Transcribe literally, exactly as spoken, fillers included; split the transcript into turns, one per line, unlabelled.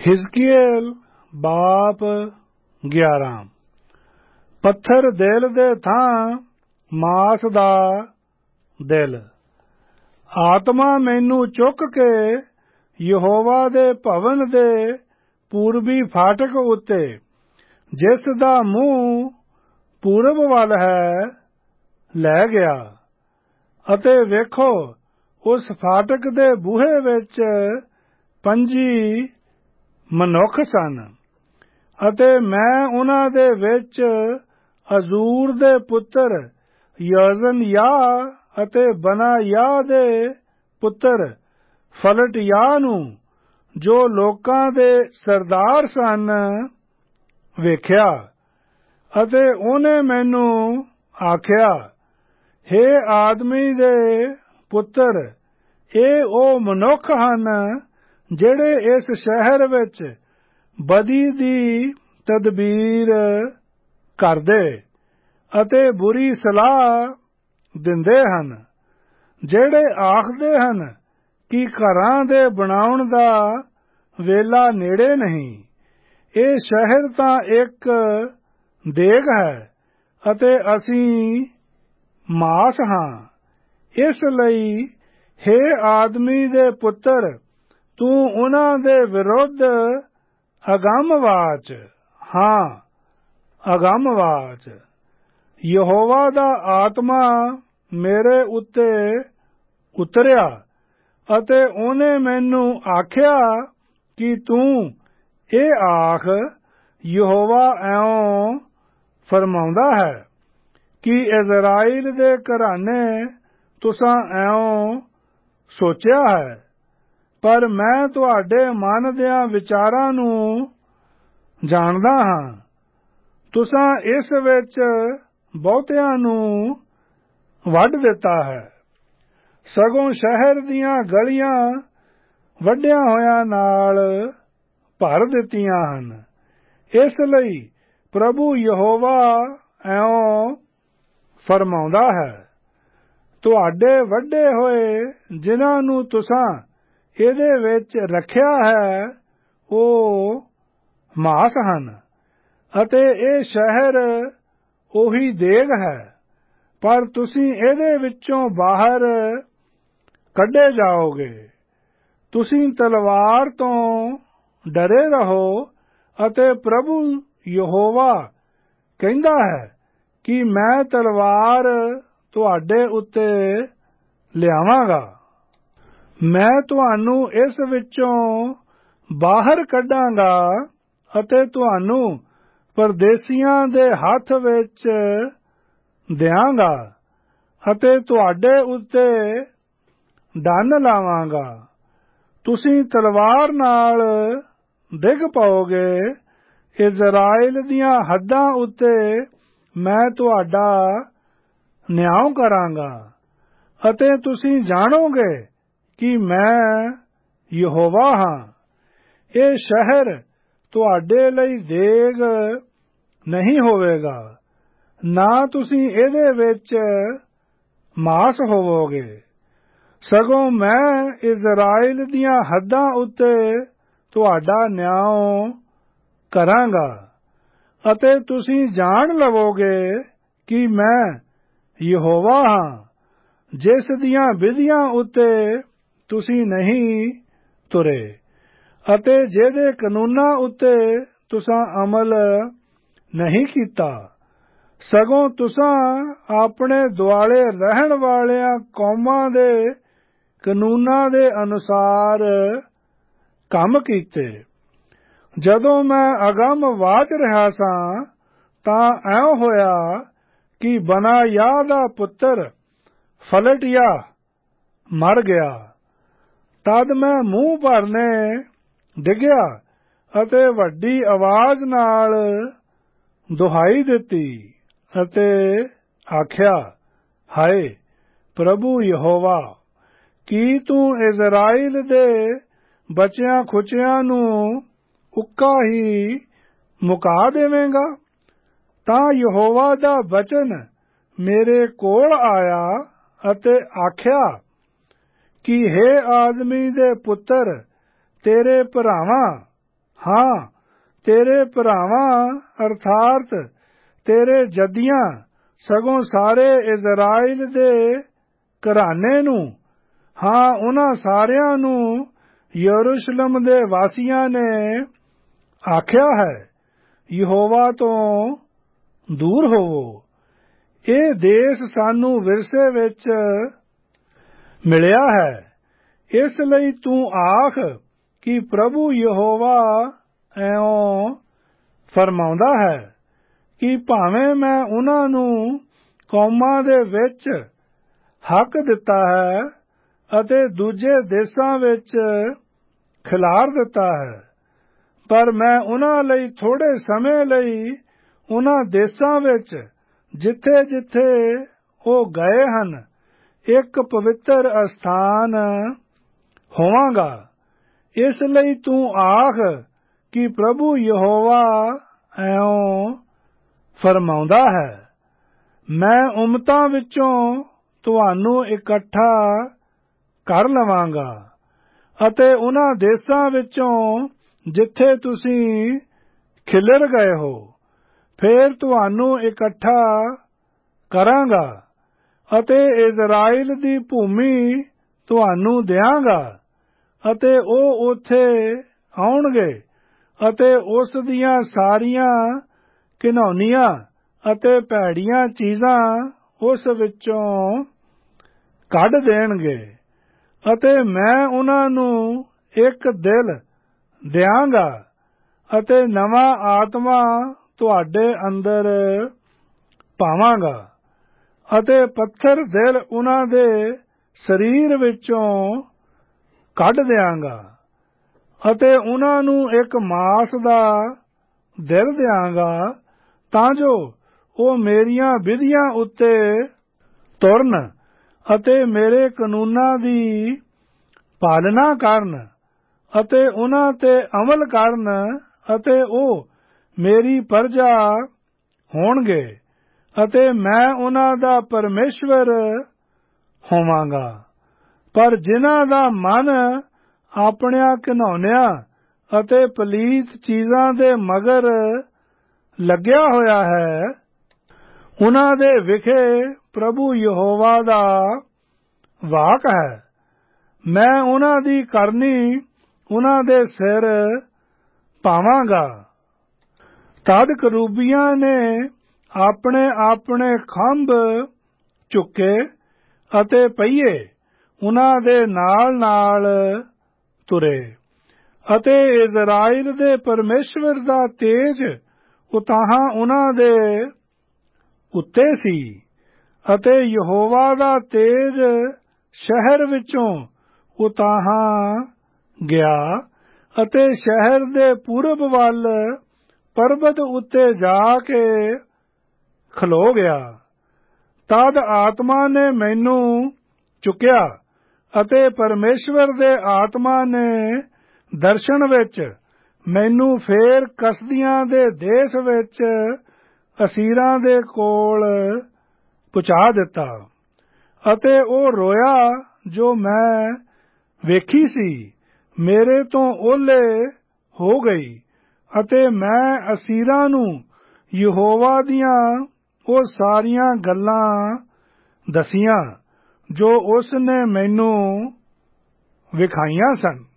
हिजकियल बाप ग्यारह। पत्थर दिल दे थां मास दा दिल। आत्मा मैनू चुक के यहोवा दे भवन दे पूर्वी फाटक उत्ते, जिस दा मूँह पूरब वल है, लै गया। अते वेखो, उस फाटक दे बूहे विच पंजी मनुख सन, अते मैं उन्हां दे विच अजूर दे पुत्र यजनयाह अते बनायाह दे पुत्र फलटयाह नूं, जो लोकां दे सरदार सन, वेख्या। अते ओहने मैनू आख्या, हे आदमी दे पुत्र, ए ओ मनुख हन ਜਿਹੜੇ इस शहर विच बदी दी तदबीर करदे अते बुरी सलाह दिंदे हन, ਜਿਹੜੇ आखदे हन कि घरां दे बनाउण दा वेला नेड़े नहीं। ਇਹ शहर तां एक देग है अते असीं मास हां। इस लई हे आदमी दे पुत्र, तू उन्हां दे विरुद्ध अगमवाच, हाँ अगमवाच। यहोवा दा आत्मा मेरे उत्ते उतरिया अते ओहने मैनू आख्या कि तू ए आख, यहोवा ऐं फरमाउंदा है कि इज़राइल दे घराने तुसां ऐं सोचिया है, पर मैं तुहाडे मन दियां विचारां नूं जाणदा हां। तुसां इस विच बहुतियां नूं वढ दिता है, सगों शहर दीयां गलियां वढिया होयां नाल भर दित्तियां हन। इस लई प्रभु यहोवा ऐं फरमाउंदा है, तुहाडे वढे होए जिन्हां नूं तुसां ਇਹਦੇ ਵਿੱਚ ਰੱਖਿਆ ਹੈ, ਉਹ ਮਾਸ ਹਨ, ਅਤੇ ਇਹ ਸ਼ਹਿਰ ਉਹੀ ਦੇਗ ਹੈ, ਪਰ ਤੁਸੀਂ ਇਹਦੇ ਵਿੱਚੋਂ ਬਾਹਰ ਕੱਢੇ ਜਾਓਗੇ। ਤੁਸੀਂ ਤਲਵਾਰ ਤੋਂ ਡਰੇ ਰਹੋ, ਅਤੇ ਪ੍ਰਭੂ ਯਹੋਵਾ ਕਹਿੰਦਾ ਹੈ ਕਿ ਮੈਂ ਤਲਵਾਰ ਤੁਹਾਡੇ ਉੱਤੇ ਲਿਆਵਾਂਗਾ। मैं तुहानू इस विचों बाहर कढांगा अते तुहानू परदेसियां दे हाथ विच दियांगा अते तुहाडे उत्ते डन लावांगा। तुसीं तलवार नाल डिग पाओगे। इज़राइल दियां हद्दां उत्ते मैं तुहाडा न्याय करांगा अते तुसीं जाणोगे कि मैं यहोवा हां। ਇਹ ਸ਼ਹਿਰ ਤੁਹਾਡੇ ਲਈ ਦੇਗ ਨਹੀਂ ਹੋਵੇਗਾ, ਨਾ ਤੁਸੀਂ ਇਹਦੇ ਵਿੱਚ ਮਾਸ ਹੋਵੋਗੇ, ਸਗੋਂ ਮੈਂ ਇਜ਼ਰਾਈਲ ਦੀਆਂ ਹੱਦਾਂ ਉੱਤੇ ਤੁਹਾਡਾ ਨਿਆਂ ਕਰਾਂਗਾ ਅਤੇ ਤੁਸੀਂ ਜਾਣ ਲਵੋਗੇ ਕਿ ਮੈਂ ਯਹੋਵਾ ਹਾਂ, ਜਿਸ ਦੀਆਂ ਵਿਧੀਆਂ ਉੱਤੇ ਤੁਸੀਂ ਨਹੀਂ ਤੁਰੇ ਅਤੇ ਜਿਹਦੇ ਕਾਨੂੰਨਾਂ ਉੱਤੇ ਤੁਸਾਂ ਅਮਲ ਨਹੀਂ ਕੀਤਾ, ਸਗੋਂ ਤੁਸਾਂ ਆਪਣੇ ਦੁਆਲੇ ਰਹਿਣ ਵਾਲਿਆਂ ਕੌਮਾਂ ਦੇ ਕਾਨੂੰਨਾਂ ਦੇ ਅਨੁਸਾਰ ਕੰਮ ਕੀਤੇ। ਜਦੋਂ ਮੈਂ ਅਗਮ ਵਾਚ ਰਿਹਾ ਸਾਂ ਤਾਂ ਐਂ ਹੋਇਆ ਕਿ बनायाह ਦਾ ਪੁੱਤਰ फलटयाह मर गया। तद मैं मूँह भरने डिग्या अते वड्डी आवाज नाल दुहाई दिती अते आख्या, हाय प्रभु यहोवा, की तू इज़राइल दे बचियां खुचियां नूं उक्का ही मुका देवेंगा? तां यहोवा दा वचन मेरे कोल आया अते आख्या कि हे आदमी दे पुत्र, तेरे भरावां ਹਾਂ ਤੇਰੇ ਭਰਾਵਾਂ ਅਰਥਾਤ ਤੇਰੇ ਜੱਦੀਆਂ ਸਗੋਂ ਸਾਰੇ ਇਜ਼ਰਾਈਲ ਦੇ ਘਰਾਨੇ ਨੂੰ, ਹਾਂ ਉਹਨਾਂ ਸਾਰਿਆਂ ਨੂੰ ਯਰੂਸ਼ਲਮ ਦੇ ਵਾਸੀਆਂ ਨੇ ਆਖਿਆ ਹੈ, ਯਹੋਵਾ ਤੋਂ ਦੂਰ ਹੋਵੋ। ਇਹ ਦੇਸ਼ ਸਾਨੂੰ ਵਿਰਸੇ ਵਿੱਚ ਮਿਲਿਆ ਹੈ, ਇਸ ਲਈ ਤੂੰ ਆਖ ਕਿ ਪ੍ਰਭੂ ਯਹੋਵਾ ਐਉਂ ਫਰਮਾਉਂਦਾ ਹੈ ਕਿ ਭਾਵੇਂ ਮੈਂ ਉਹਨਾਂ ਨੂੰ ਕੌਮਾਂ ਦੇ ਵਿੱਚ ਹੱਕ ਦਿੱਤਾ ਹੈ ਅਤੇ ਦੂਜੇ ਦੇਸ਼ਾਂ ਵਿੱਚ ਖਿਲਾਰ ਦਿੱਤਾ ਹੈ, ਪਰ ਮੈਂ ਉਹਨਾਂ ਲਈ ਥੋੜੇ ਸਮੇਂ ਲਈ ਉਹਨਾਂ ਦੇਸ਼ਾਂ ਵਿੱਚ ਜਿੱਥੇ ਜਿੱਥੇ ਉਹ ਗਏ ਹਨ ਇੱਕ ਪਵਿੱਤਰ ਅਸਥਾਨ ਹੋਵਾਂਗਾ। ਇਸ ਲਈ ਤੂੰ ਆਖ ਕਿ ਪ੍ਰਭੂ ਯਹੋਵਾ ਐਉਂ ਫਰਮਾਉਂਦਾ ਹੈ, ਮੈਂ ਉਮਤਾਂ ਵਿੱਚੋਂ ਤੁਹਾਨੂੰ ਇਕੱਠਾ ਕਰ ਲਵਾਂਗਾ ਅਤੇ ਉਹਨਾਂ ਦੇਸ਼ਾਂ ਵਿੱਚੋਂ ਜਿੱਥੇ ਤੁਸੀਂ ਖਿਲਰ ਗਏ ਹੋ ਫੇਰ ਤੁਹਾਨੂੰ ਇਕੱਠਾ ਕਰਾਂਗਾ ਅਤੇ ਇਜ਼ਰਾਈਲ ਦੀ ਭੂਮੀ ਤੁਹਾਨੂੰ ਦਿਆਂਗਾ ਅਤੇ ਉਹ ਉੱਥੇ ਆਉਣਗੇ ਅਤੇ ਉਸ ਦੀਆਂ ਸਾਰੀਆਂ ਘਿਨੌਣੀਆਂ ਅਤੇ ਭੈੜੀਆਂ ਚੀਜ਼ਾਂ ਉਸ ਵਿੱਚੋਂ ਕੱਢ ਦੇਣਗੇ ਅਤੇ ਮੈਂ ਉਹਨਾਂ ਨੂੰ ਇੱਕ ਦਿਲ ਦਿਆਂਗਾ ਅਤੇ ਨਵਾਂ ਆਤਮਾ ਤੁਹਾਡੇ ਅੰਦਰ ਪਾਵਾਂਗਾ ਅਤੇ ਪੱਥਰ ਦਿਲ ਉਹਨਾਂ ਦੇ ਸਰੀਰ ਵਿੱਚੋਂ ਕੱਢ ਦਿਆਂਗਾ ਅਤੇ ਉਹਨਾਂ ਨੂੰ ਇੱਕ ਮਾਸ ਦਾ ਦਿਲ ਦਿਆਂਗਾ ਤਾਂ ਜੋ ਉਹ ਮੇਰੀਆਂ ਵਿਧੀਆਂ ਉੱਤੇ ਤੁਰਨ ਅਤੇ ਮੇਰੇ ਕਾਨੂੰਨਾਂ ਦੀ ਪਾਲਣਾ ਕਰਨ ਅਤੇ ਉਹਨਾਂ ਤੇ ਅਮਲ ਕਰਨ ਅਤੇ ਉਹ ਮੇਰੀ ਪ੍ਰਜਾ ਹੋਣਗੇ ਅਤੇ ਮੈਂ ਉਹਨਾਂ ਦਾ ਪਰਮੇਸ਼ਵਰ ਹੋਵਾਂਗਾ। ਪਰ ਜਿਨ੍ਹਾਂ ਦਾ ਮਨ ਆਪਣਿਆਂ ਘਿਨੌਣਿਆਂ ਅਤੇ ਪਲੀਤ ਚੀਜ਼ਾਂ ਦੇ ਮਗਰ ਲੱਗਿਆ ਹੋਇਆ ਹੈ, ਉਹਨਾਂ ਦੇ ਵਿਖੇ ਪ੍ਰਭੂ ਯਹੋਵਾ ਦਾ ਵਾਕ ਹੈ। ਮੈਂ ਉਹਨਾਂ ਦੀ ਕਰਨੀ ਉਹਨਾਂ ਦੇ ਸਿਰ ਪਾਵਾਂਗਾ। ਤਦ ਕਰੂਬੀਆਂ ਨੇ ਆਪਣੇ ਆਪਣੇ ਖੰਭ ਚੁੱਕੇ ਅਤੇ ਪਹੀਏ ਉਹਨਾਂ ਦੇ ਨਾਲ ਨਾਲ ਤੁਰੇ ਅਤੇ ਇਜ਼ਰਾਈਲ ਦੇ ਪਰਮੇਸ਼ਵਰ ਦਾ ਤੇਜ ਉਤਾਹਾਂ ਉਹਨਾਂ ਦੇ ਉੱਤੇ ਸੀ ਅਤੇ ਯਹੋਵਾ ਦਾ ਤੇਜ ਸ਼ਹਿਰ ਵਿੱਚੋਂ ਉਤਾਹਾਂ ਗਿਆ ਅਤੇ ਸ਼ਹਿਰ ਦੇ ਪੂਰਬ ਵੱਲ ਪਰਬਤ ਉੱਤੇ ਜਾ ਕੇ ਖਲੋ ਗਿਆ। ਤਦ ਆਤਮਾ ਨੇ ਮੈਨੂੰ ਚੁੱਕਿਆ ਅਤੇ ਪਰਮੇਸ਼ਵਰ ਦੇ ਆਤਮਾ ਨੇ ਦਰਸ਼ਨ ਵਿੱਚ ਮੈਨੂੰ ਫੇਰ ਕਸਦੀਆਂ ਦੇ ਦੇਸ਼ ਵਿੱਚ ਅਸੀਰਾਂ ਦੇ ਕੋਲ ਪਹੁੰਚਾ ਦਿੱਤਾ ਅਤੇ ਉਹ ਰੋਇਆ ਜੋ ਮੈਂ ਵੇਖੀ ਸੀ ਮੇਰੇ ਤੋਂ ਓਹਲੇ ਹੋ ਗਈ ਅਤੇ ਮੈਂ ਅਸੀਰਾਂ ਨੂੰ ਯਹੋਵਾ ਦੀਆਂ ਉਹ ਸਾਰੀਆਂ ਗੱਲਾਂ ਦਸੀਆਂ ਜੋ ਉਸ ਨੇ ਮੈਨੂੰ ਵਿਖਾਈਆਂ ਸਨ।